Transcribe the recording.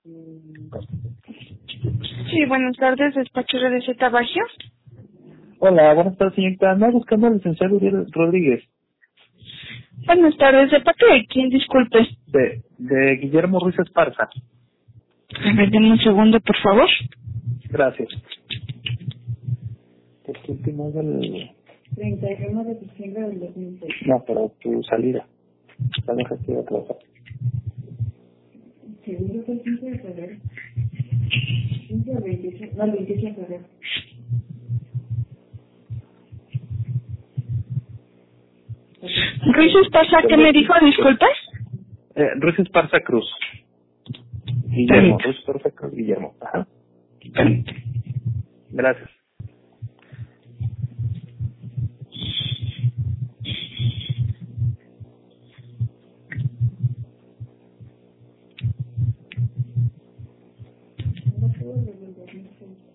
Sí, buenas tardes, despacho de Z Bagio. Hola, buenas tardes, señorita. Ando buscando al licenciado Uriel Rodríguez. Buenas tardes, ¿de parte de quién? Disculpe. De Guillermo Ruiz Esparza. A ver, denme un segundo, por favor. Gracias. Este último es del... 31 de diciembre del 2006. No, pero tu salida. La dejas que trabajar. Seguro que el 15 de febrero. 15 o 26, no, el 26 de febrero. Ruiz Esparza, ¿qué me dijo? Disculpe. Ruiz Esparza Cruz. Guillermo, Ruiz Esparza Cruz, Guillermo. Ajá. Gracias. No fue el del 2006.